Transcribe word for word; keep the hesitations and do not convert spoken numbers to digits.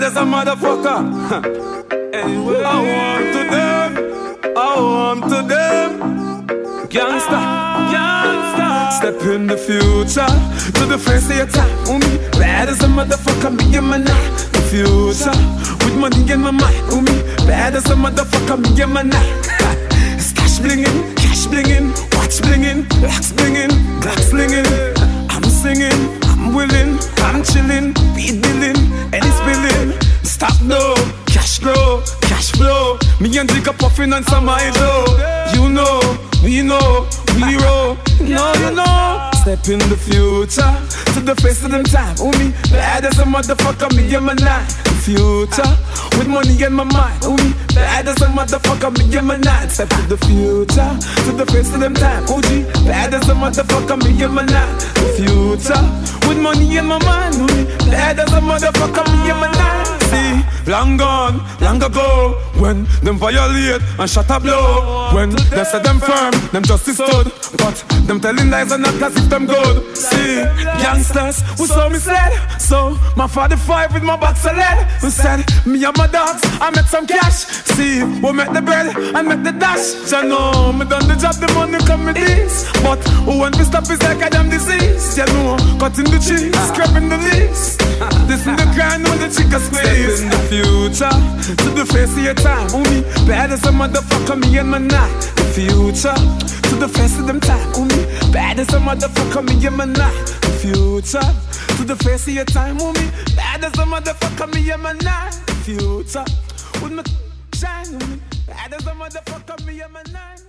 as a motherfucker. Anyway, I want to them, I want to them. Gangsta, gangsta. Step in the future, to the face of your time. Oh, me, bad as a motherfucker, me and my night. The future, with money in my mind. Oh, me, bad as a motherfucker, me and my night. Stash blingin', cash blingin', watch blingin', locks blingin', glocks blingin'. I'm singing, I'm willing, I'm chillin', beat billin', and it's spillin'. Stop no, cash flow, cash flow. Me and Jigga puffin' on some hydro. You know, we know, we roll. No, you know. Step in the future, to the face of them time. Oh, me, bad as a motherfucker, me and my night. The future, with money in my mind. Oh, me, bad as a motherfucker, me and my night. Step to the future, to the face of them time. Oh, G, bad as a motherfucker, me and my night. The future, with money in my mind. Oh, me, bad as a motherfucker, me and my night. See, long gone, long ago, when them violate and shot a blow. When they said them firm, them justice stood, but them telling lies and not as if them good. See, gangsters, we saw me said. So, my forty-five with my box of lead. We said, me and my dogs, I met some cash. See, we met the bread and met the dash. You know, me done the job, the money come with this. But who want to stop is like a damn disease. You know, cutting the cheese, scraping the leaves. This in the grind with the chicken squeeze. In the future, to the face of your time. Oh, me, bad as a motherfucker, me and my night. The future, to the face of them time. Oh, me, bad as a motherfucker, me and my night. The future, to the face of your time. Oh, me, bad as a motherfucker, me and my night. The future, with my shine. Oh, me, bad as a motherfucker, me and my night.